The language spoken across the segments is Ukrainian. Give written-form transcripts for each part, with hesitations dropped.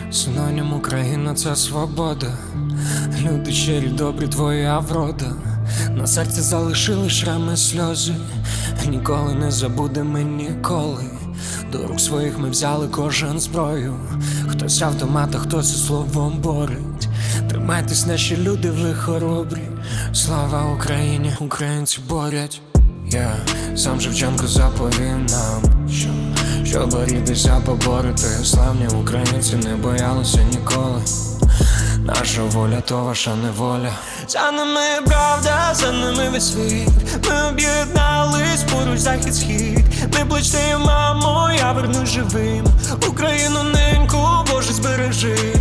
Синонім Україна — це свобода. Люди щирі, добрі, твоя врода. На серці залишили шрами, сльози. Ніколи не забудемо, ніколи. До рук своїх ми взяли кожен зброю. Хтось автомат, а хтось і словом борить. Тримайтесь, наші люди, ви хоробрі. Слава Україні, українці борять. Я сам Шевченко заповів нам, щоб борітися, поборити. Славні українці не боялися ніколи. Наша воля то ваша неволя. За нами правда, за нами весь світ. Ми об'єднались, поруч захід схід. Не плачте, мамо, я вернусь живим. Україну неньку, Боже, збережи.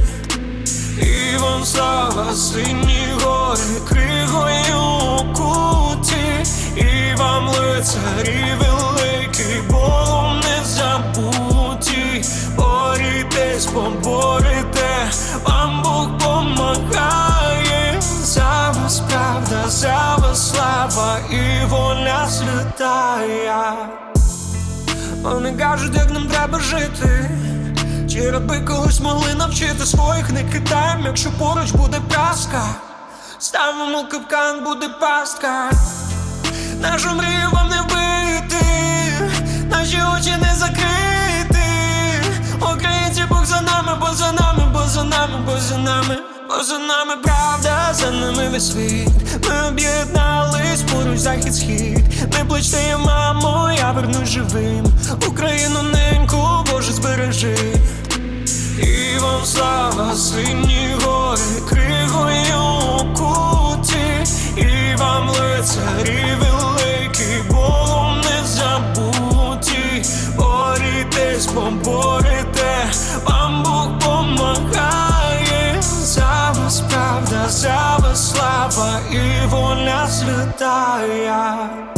І вам слава, сині гори, кригою окуті. І вам лицарі великі, Богом не забуті. Борітесь, поборете, вам Бог помагає. За вас правда, за вас слава і воля святая. Вони кажуть, як нам треба жити. Чи раби колись могли навчити своїх не кидаєм, якщо поруч буде праска. Ставимо капкан, буде пастка. Нашу мрію вам не вбити, наші очі не закрити. Українці, Бог за нами, бо за нами, бо за нами, бо за нами. Бо за нами правда, за нами весь світ. Ми об'єднались, поруч захід схід. Не плачте, мамо, я вернусь живим. Україну неньку, Боже, збережи. І вам слава, сині гори, кригою окуті. І вам лицарі великі, Богом не забуті. Борітесь, поборете, вам Бог помагає. За вас правда, за вас слава і воля святая.